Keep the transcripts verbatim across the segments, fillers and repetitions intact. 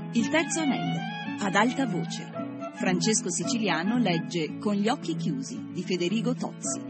Il terzo anello, ad alta voce. Francesco Siciliano legge Con gli occhi chiusi di Federigo Tozzi.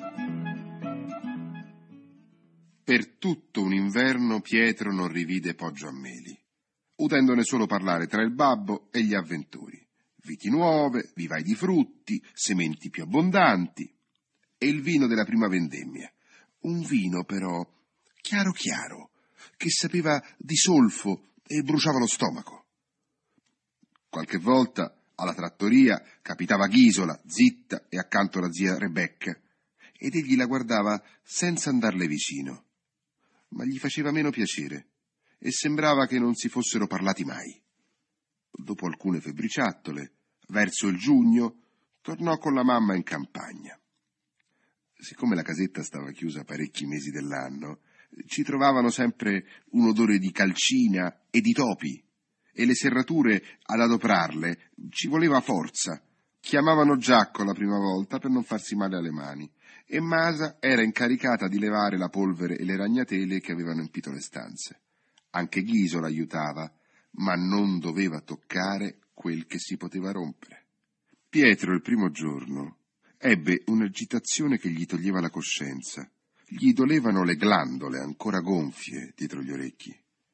Per tutto un inverno Pietro non rivide Poggio a Meli, udendone solo parlare tra il babbo e gli avventori. Viti nuove, vivai di frutti, sementi più abbondanti e il vino della prima vendemmia. Un vino però chiaro chiaro, che sapeva di solfo e bruciava lo stomaco. Qualche volta alla trattoria capitava Ghisola, zitta, e accanto la zia Rebecca, ed egli la guardava senza andarle vicino. Ma gli faceva meno piacere e sembrava che non si fossero parlati mai. Dopo alcune febbriciattole, verso il giugno, tornò con la mamma in campagna. Siccome la casetta stava chiusa parecchi mesi dell'anno, ci trovavano sempre un odore di calcina e di topi, e le serrature, ad adoprarle, ci voleva forza. Chiamavano Giacco la prima volta per non farsi male alle mani, e Masa era incaricata di levare la polvere e le ragnatele che avevano empito le stanze. Anche Ghiso l'aiutava, ma non doveva toccare quel che si poteva rompere. Pietro il primo giorno ebbe un'agitazione che gli toglieva la coscienza. Gli dolevano le glandole ancora gonfie dietro gli orecchi.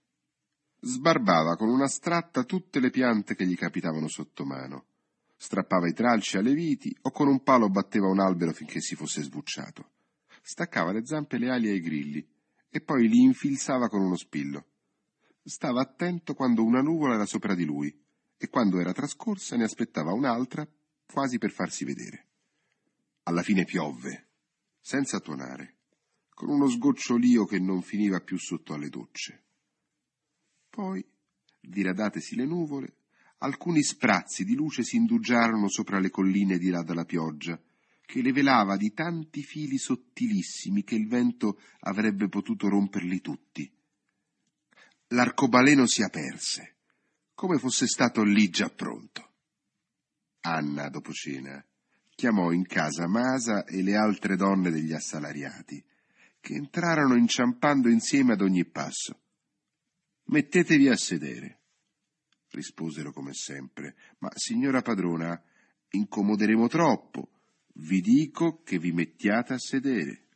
Sbarbava con una stratta tutte le piante che gli capitavano sotto mano. Strappava i tralci alle viti o con un palo batteva un albero finché si fosse sbucciato. Staccava le zampe e le ali ai grilli e poi li infilzava con uno spillo. Stava attento quando una nuvola era sopra di lui e quando era trascorsa ne aspettava un'altra quasi per farsi vedere. Alla fine piovve, senza tuonare, con uno sgocciolio che non finiva più sotto alle docce. Poi, diradatesi le nuvole, alcuni sprazzi di luce si indugiarono sopra le colline di là dalla pioggia, che le velava di tanti fili sottilissimi che il vento avrebbe potuto romperli tutti. L'arcobaleno si aperse, come fosse stato lì già pronto. Anna, dopo cena, chiamò in casa Masa e le altre donne degli assalariati, che entrarono inciampando insieme ad ogni passo. «Mettetevi a sedere», risposero come sempre. «Ma, signora padrona, incomoderemo troppo. Vi dico che vi mettiate a sedere».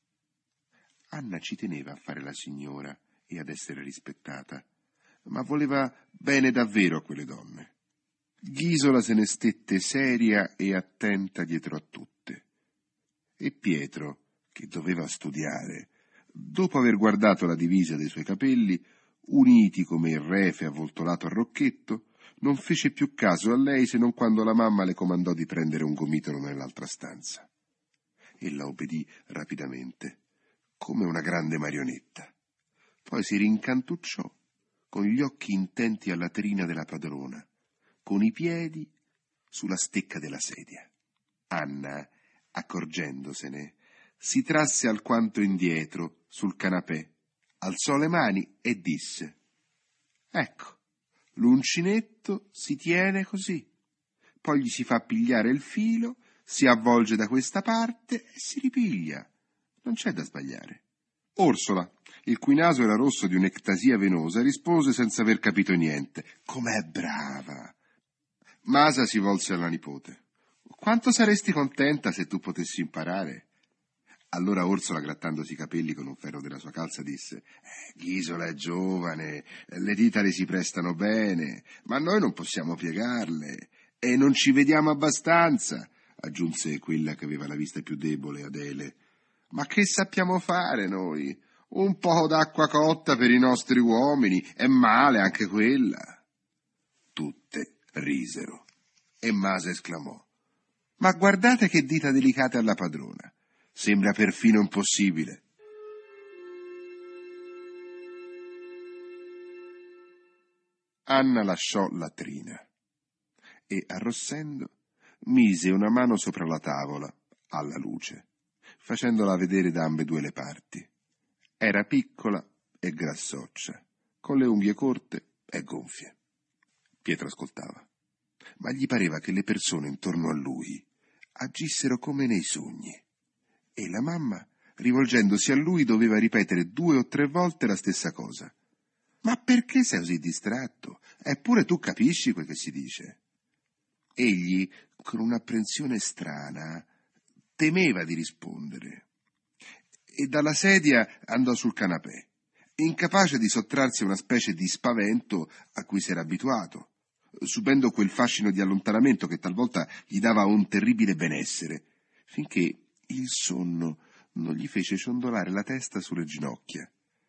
Anna ci teneva a fare la signora e ad essere rispettata, ma voleva bene davvero a quelle donne. Ghisola se ne stette seria e attenta dietro a tutte. E Pietro, che doveva studiare, dopo aver guardato la divisa dei suoi capelli, uniti come il refe avvoltolato al rocchetto, non fece più caso a lei se non quando la mamma le comandò di prendere un gomitolo nell'altra stanza. Ella obbedì rapidamente, come una grande marionetta. Poi si rincantucciò, con gli occhi intenti alla trina della padrona, con i piedi sulla stecca della sedia. Anna, accorgendosene, si trasse alquanto indietro sul canapè, alzò le mani e disse: «Ecco, l'uncinetto si tiene così, poi gli si fa pigliare il filo, si avvolge da questa parte e si ripiglia. Non c'è da sbagliare». Orsola, il cui naso era rosso di un'ectasia venosa, rispose senza aver capito niente: «Com'è brava!» Masa si volse alla nipote: «Quanto saresti contenta se tu potessi imparare?» Allora Orsola, grattandosi i capelli con un ferro della sua calza, disse: eh, «Ghisola è giovane, le dita le si prestano bene, ma noi non possiamo piegarle, e non ci vediamo abbastanza», aggiunse quella che aveva la vista più debole, Adele. «Ma che sappiamo fare noi? Un po' d'acqua cotta per i nostri uomini, è male anche quella». Tutte risero, e Masa esclamò: «Ma guardate che dita delicate alla padrona! Sembra perfino impossibile». Anna lasciò la trina e, arrossendo, mise una mano sopra la tavola, alla luce, facendola vedere da ambedue le parti. Era piccola e grassoccia, con le unghie corte e gonfie. Pietro ascoltava, ma gli pareva che le persone intorno a lui agissero come nei sogni, e la mamma, rivolgendosi a lui, doveva ripetere due o tre volte la stessa cosa. «Ma perché sei così distratto? Eppure tu capisci quel che si dice. Egli, con un'apprensione strana, temeva di rispondere e dalla sedia andò sul canapè, incapace di sottrarsi a una specie di spavento a cui si era abituato, subendo quel fascino di allontanamento che talvolta gli dava un terribile benessere, finché il sonno non gli fece ciondolare la testa sulle ginocchia.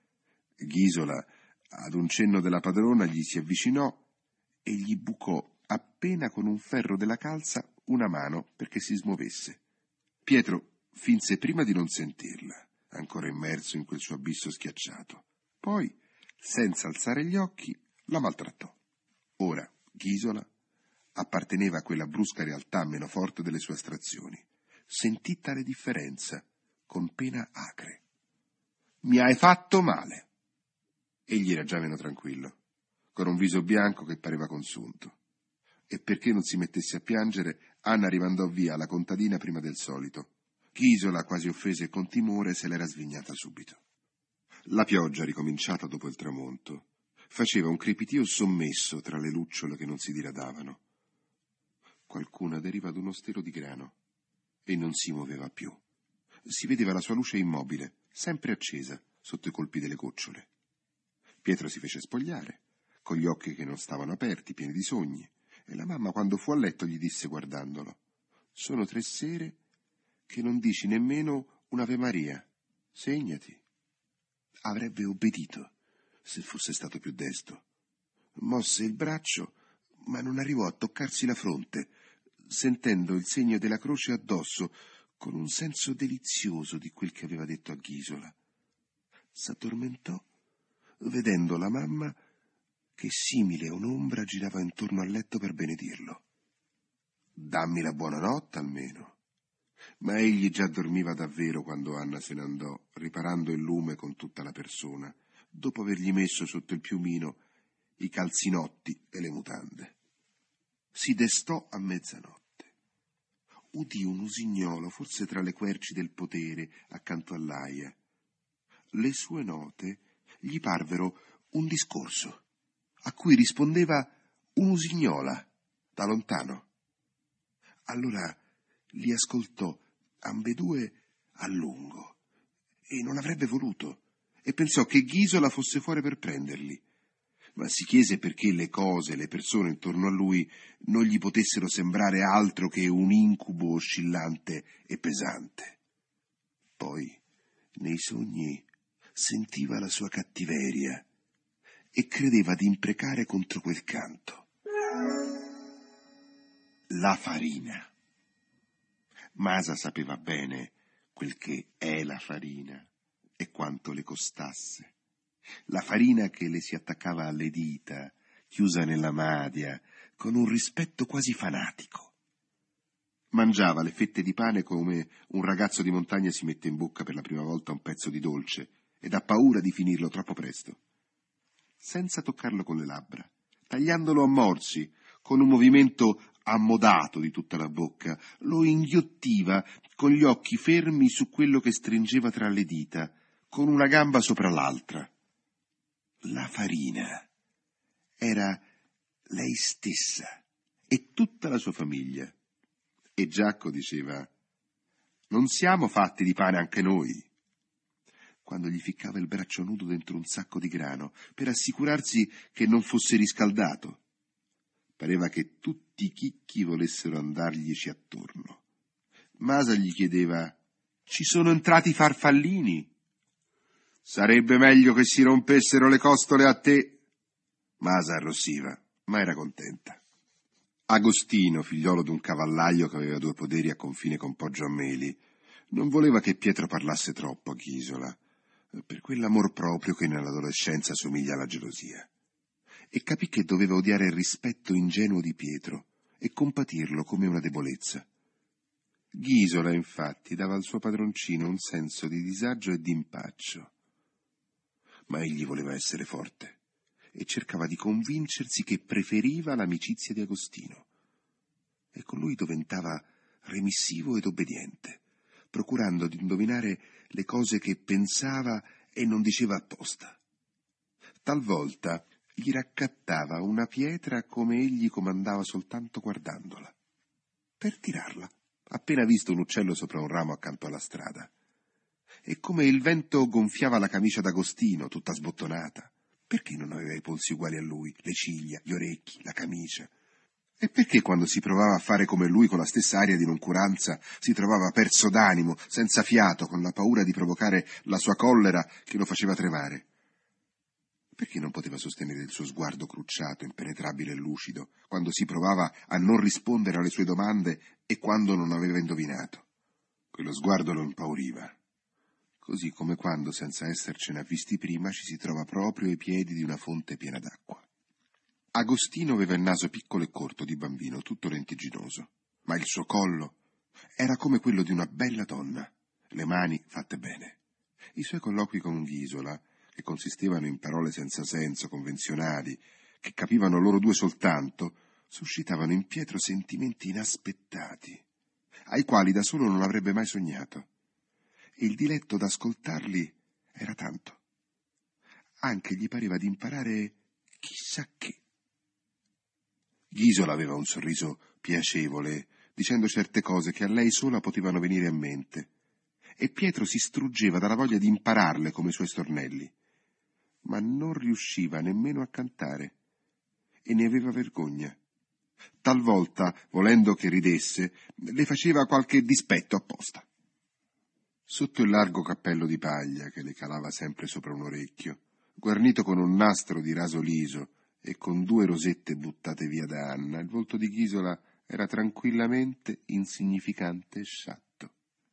Ghisola, ad un cenno della padrona, gli si avvicinò e gli bucò appena con un ferro della calza una mano perché si smuovesse. Pietro finse prima di non sentirla, ancora immerso in quel suo abisso schiacciato. Poi, senza alzare gli occhi, la maltrattò. Ora Ghisola apparteneva a quella brusca realtà meno forte delle sue astrazioni. Sentì tale differenza con pena acre. «Mi hai fatto male!» Egli era già meno tranquillo, con un viso bianco che pareva consunto. E perché non si mettesse a piangere, Anna rimandò via la contadina prima del solito. Ghisola, quasi offesa e con timore, se l'era svignata subito. La pioggia, ricominciata dopo il tramonto, faceva un crepitio sommesso tra le lucciole che non si diradavano. Qualcuna aderiva ad uno stelo di grano e non si muoveva più. Si vedeva la sua luce immobile, sempre accesa, sotto i colpi delle gocciole. Pietro si fece spogliare, con gli occhi che non stavano aperti, pieni di sogni, e la mamma, quando fu a letto, gli disse guardandolo: «Sono tre sere che non dici nemmeno un'Ave Maria. Segnati». Avrebbe obbedito se fosse stato più desto. Mosse il braccio, ma non arrivò a toccarsi la fronte, sentendo il segno della croce addosso, con un senso delizioso di quel che aveva detto a Ghisola. S'addormentò, vedendo la mamma che, simile a un'ombra, girava intorno al letto per benedirlo. «Dammi la buonanotte almeno». Ma egli già dormiva davvero quando Anna se ne andò, riparando il lume con tutta la persona, dopo avergli messo sotto il piumino i calzinotti e le mutande. Si destò a mezzanotte. Udì un usignolo, forse tra le querci del podere, accanto all'aia. Le sue note gli parvero un discorso, a cui rispondeva un'usignola, da lontano. Allora li ascoltò ambedue a lungo e non avrebbe voluto, e pensò che Ghisola fosse fuori per prenderli, ma si chiese perché le cose, le persone intorno a lui non gli potessero sembrare altro che un incubo oscillante e pesante. Poi, nei sogni, sentiva la sua cattiveria e credeva di imprecare contro quel canto. La farina. Masa sapeva bene quel che è la farina e quanto le costasse. La farina che le si attaccava alle dita, chiusa nella madia, con un rispetto quasi fanatico. Mangiava le fette di pane come un ragazzo di montagna si mette in bocca per la prima volta un pezzo di dolce ed ha paura di finirlo troppo presto. Senza toccarlo con le labbra, tagliandolo a morsi, con un movimento ammodato di tutta la bocca, lo inghiottiva con gli occhi fermi su quello che stringeva tra le dita, con una gamba sopra l'altra. La farina era lei stessa e tutta la sua famiglia. E Giacco diceva: «Non siamo fatti di pane anche noi», quando gli ficcava il braccio nudo dentro un sacco di grano per assicurarsi che non fosse riscaldato. Pareva che tutti i chicchi volessero andarglici attorno. Masa gli chiedeva: «Ci sono entrati i farfallini?» «Sarebbe meglio che si rompessero le costole a te». Masa arrossiva, ma era contenta. Agostino, figliolo d'un cavallaio che aveva due poderi a confine con Poggio a Meli, non voleva che Pietro parlasse troppo a Ghisola, per quell'amor proprio che nell'adolescenza somiglia alla gelosia, e capì che doveva odiare il rispetto ingenuo di Pietro e compatirlo come una debolezza. Ghisola, infatti, dava al suo padroncino un senso di disagio e di impaccio. Ma egli voleva essere forte e cercava di convincersi che preferiva l'amicizia di Agostino. E con lui diventava remissivo ed obbediente, procurando di indovinare le cose che pensava e non diceva apposta. Talvolta gli raccattava una pietra come egli comandava soltanto guardandola, per tirarla, appena visto un uccello sopra un ramo accanto alla strada. E come il vento gonfiava la camicia d'Agostino, tutta sbottonata. Perché non aveva i polsi uguali a lui, le ciglia, gli orecchi, la camicia? E perché quando si provava a fare come lui con la stessa aria di noncuranza si trovava perso d'animo, senza fiato, con la paura di provocare la sua collera che lo faceva tremare? Perché non poteva sostenere il suo sguardo crucciato, impenetrabile e lucido, quando si provava a non rispondere alle sue domande e quando non aveva indovinato? Quello sguardo lo impauriva. Così come quando, senza essercene avvisti prima, ci si trova proprio ai piedi di una fonte piena d'acqua. Agostino aveva il naso piccolo e corto di bambino, tutto lentigginoso, ma il suo collo era come quello di una bella donna, le mani fatte bene. I suoi colloqui con Ghisola, che consistevano in parole senza senso, convenzionali, che capivano loro due soltanto, suscitavano in Pietro sentimenti inaspettati, ai quali da solo non avrebbe mai sognato. E il diletto d'ascoltarli era tanto. Anche gli pareva di imparare chissà che. Ghisola aveva un sorriso piacevole, dicendo certe cose che a lei sola potevano venire a mente, e Pietro si struggeva dalla voglia di impararle come i suoi stornelli, ma non riusciva nemmeno a cantare, e ne aveva vergogna. Talvolta, volendo che ridesse, le faceva qualche dispetto apposta. Sotto il largo cappello di paglia che le calava sempre sopra un orecchio, guarnito con un nastro di raso liso e con due rosette buttate via da Anna, il volto di Ghisola era tranquillamente insignificante e sciatto.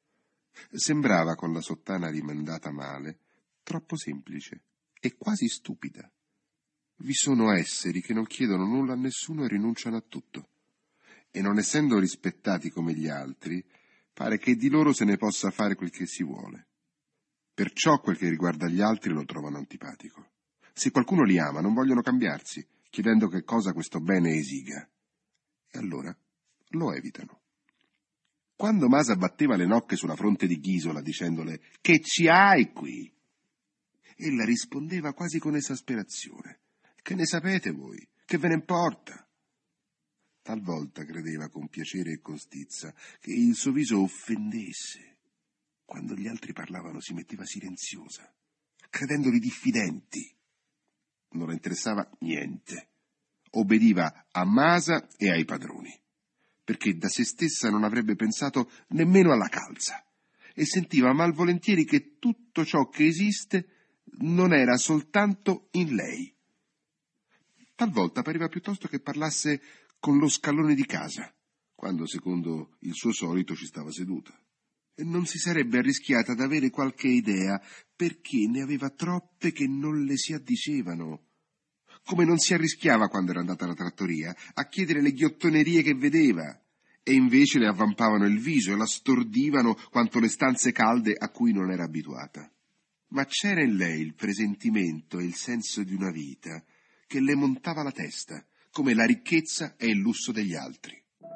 Sembrava, con la sottana rimandata male, troppo semplice e quasi stupida. Vi sono esseri che non chiedono nulla a nessuno e rinunciano a tutto, e non essendo rispettati come gli altri, pare che di loro se ne possa fare quel che si vuole. Perciò quel che riguarda gli altri lo trovano antipatico. Se qualcuno li ama, non vogliono cambiarsi, chiedendo che cosa questo bene esiga. E allora lo evitano. Quando Masa batteva le nocche sulla fronte di Ghisola dicendole «Che ci hai qui?», ella rispondeva quasi con esasperazione «Che ne sapete voi? Che ve ne importa?» Talvolta credeva con piacere e con stizza che il suo viso offendesse. Quando gli altri parlavano si metteva silenziosa, credendoli diffidenti. Non le interessava niente. Obbediva a Masa e ai padroni, perché da se stessa non avrebbe pensato nemmeno alla calza, e sentiva malvolentieri che tutto ciò che esiste non era soltanto in lei. Talvolta pareva piuttosto che parlasse con lo scalone di casa, quando, secondo il suo solito, ci stava seduta. E non si sarebbe arrischiata ad avere qualche idea, perché ne aveva troppe che non le si addicevano. Come non si arrischiava, quando era andata alla trattoria, a chiedere le ghiottonerie che vedeva, e invece le avvampavano il viso e la stordivano quanto le stanze calde a cui non era abituata. Ma c'era in lei il presentimento e il senso di una vita che le montava la testa, come la ricchezza e il lusso degli altri.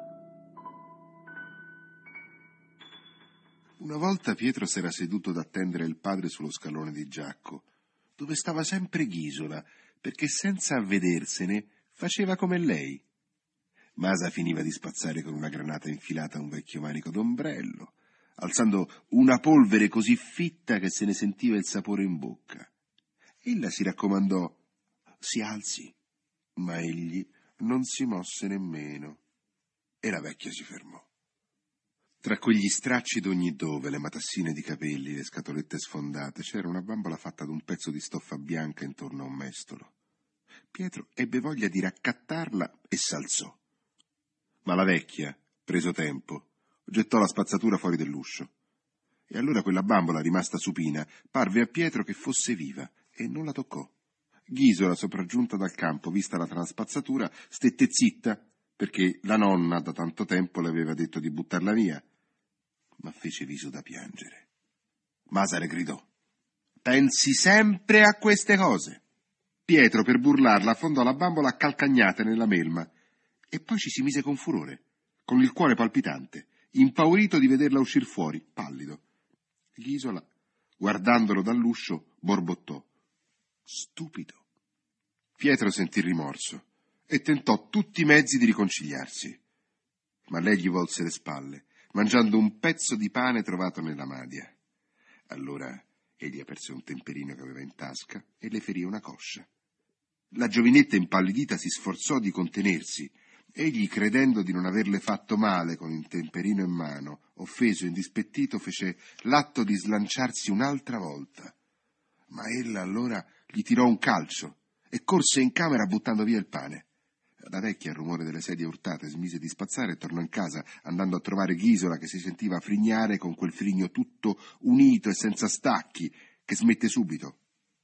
Una volta Pietro s'era seduto ad attendere il padre sullo scalone di Giacco, dove stava sempre Ghisola, perché senza avvedersene faceva come lei. Masa finiva di spazzare con una granata infilata un vecchio manico d'ombrello, alzando una polvere così fitta che se ne sentiva il sapore in bocca. Ella si raccomandò: «Si alzi», ma egli non si mosse nemmeno, e la vecchia si fermò. Tra quegli stracci d'ogni dove, le matassine di capelli, le scatolette sfondate, c'era una bambola fatta d'un pezzo di stoffa bianca intorno a un mestolo. Pietro ebbe voglia di raccattarla e s'alzò. Ma la vecchia, preso tempo, gettò la spazzatura fuori dell'uscio. E allora quella bambola, rimasta supina, parve a Pietro che fosse viva e non la toccò. Ghisola, sopraggiunta dal campo, vista la traspazzatura, stette zitta, perché la nonna da tanto tempo le aveva detto di buttarla via, ma fece viso da piangere. Masa le gridò: «Pensi sempre a queste cose!» Pietro, per burlarla, affondò la bambola a calcagnate nella melma, e poi ci si mise con furore, con il cuore palpitante, impaurito di vederla uscir fuori, pallido. Ghisola, guardandolo dall'uscio, borbottò: «Stupido!» Pietro sentì rimorso e tentò tutti i mezzi di riconciliarsi, ma lei gli volse le spalle, mangiando un pezzo di pane trovato nella madia. Allora egli aperse un temperino che aveva in tasca e le ferì una coscia. La giovinetta impallidita si sforzò di contenersi. Egli, credendo di non averle fatto male con il temperino in mano, offeso e indispettito, fece l'atto di slanciarsi un'altra volta. Ma ella allora gli tirò un calcio e corse in camera buttando via il pane. La vecchia, al rumore delle sedie urtate, smise di spazzare e tornò in casa, andando a trovare Ghisola, che si sentiva frignare con quel frigno tutto unito e senza stacchi, che smette subito.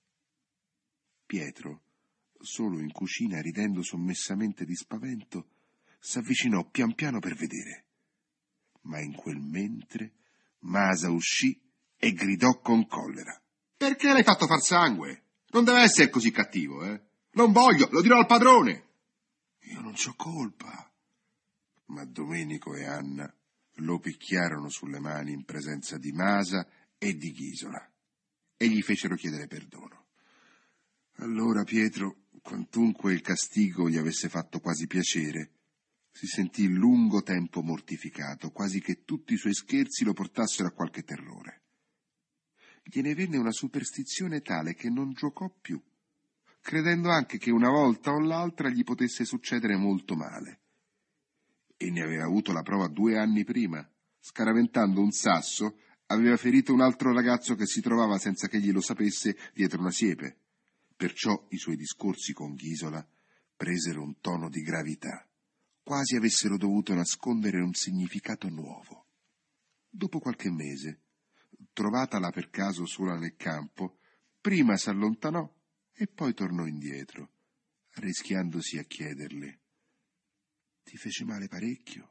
Pietro, solo in cucina, ridendo sommessamente di spavento, s'avvicinò pian piano per vedere. Ma in quel mentre Masa uscì e gridò con collera: «Perché l'hai fatto far sangue? Non deve essere così cattivo, eh? Non voglio, lo dirò al padrone!» «Io non c'ho colpa». Ma Domenico e Anna lo picchiarono sulle mani in presenza di Masa e di Ghisola e gli fecero chiedere perdono. Allora Pietro, quantunque il castigo gli avesse fatto quasi piacere, si sentì lungo tempo mortificato, quasi che tutti i suoi scherzi lo portassero a qualche terrore. Gliene venne una superstizione tale che non giocò più, credendo anche che una volta o l'altra gli potesse succedere molto male. E ne aveva avuto la prova due anni prima. Scaraventando un sasso, aveva ferito un altro ragazzo che si trovava, senza che egli lo sapesse, dietro una siepe. Perciò i suoi discorsi con Ghisola presero un tono di gravità, quasi avessero dovuto nascondere un significato nuovo. Dopo qualche mese, trovatala per caso sola nel campo, prima s'allontanò e poi tornò indietro, arrischiandosi a chiederle: «Ti fece male parecchio?»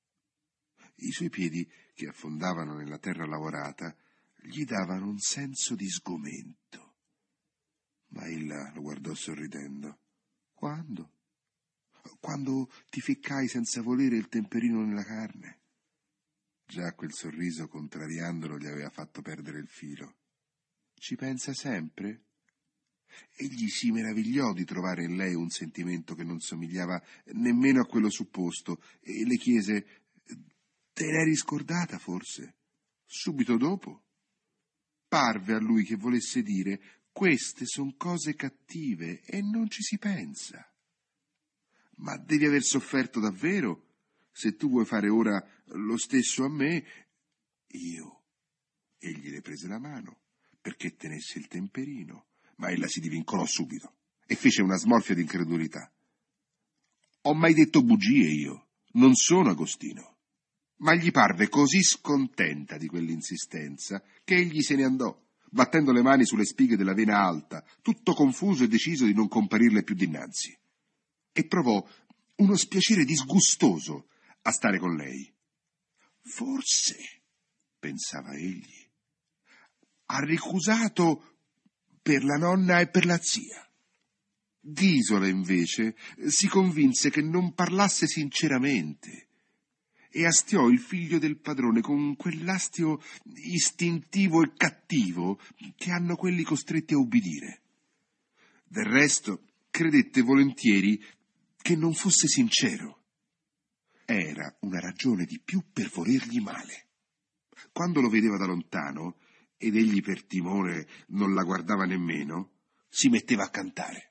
I suoi piedi, che affondavano nella terra lavorata, gli davano un senso di sgomento. Ma ella lo guardò sorridendo. «Quando?» «Quando ti ficcai senza volere il temperino nella carne». Già quel sorriso, contrariandolo, gli aveva fatto perdere il filo. «Ci pensa sempre?» Egli si meravigliò di trovare in lei un sentimento che non somigliava nemmeno a quello supposto e le chiese: «Te l'eri scordata, forse?» Subito dopo parve a lui che volesse dire: «Queste son cose cattive e non ci si pensa». «Ma devi aver sofferto davvero, se tu vuoi fare ora lo stesso a me». «Io?» Egli le prese la mano perché tenesse il temperino, ma ella si divincolò subito e fece una smorfia di incredulità. «Ho mai detto bugie io? Non sono Agostino». Ma gli parve così scontenta di quell'insistenza che egli se ne andò, battendo le mani sulle spighe della vena alta, tutto confuso e deciso di non comparirle più dinanzi. E provò uno spiacere disgustoso a stare con lei. «Forse», pensava egli, «ha ricusato per la nonna e per la zia». Ghisola, invece, si convinse che non parlasse sinceramente e astiò il figlio del padrone con quell'astio istintivo e cattivo che hanno quelli costretti a ubbidire. Del resto, credette volentieri che non fosse sincero. Era una ragione di più per volergli male. Quando lo vedeva da lontano, ed egli per timore non la guardava nemmeno, si metteva a cantare.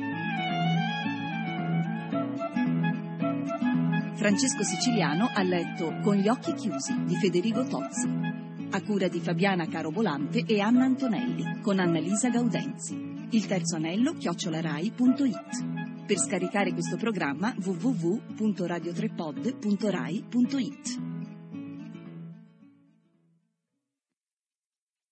Francesco Siciliano ha letto Con gli occhi chiusi di Federico Tozzi, a cura di Fabiana Carobolante e Anna Antonelli, con Annalisa Gaudenzi. Il terzo anello chiocciolarai punto it. Per scaricare questo programma w w w punto radio tre pod punto rai punto it.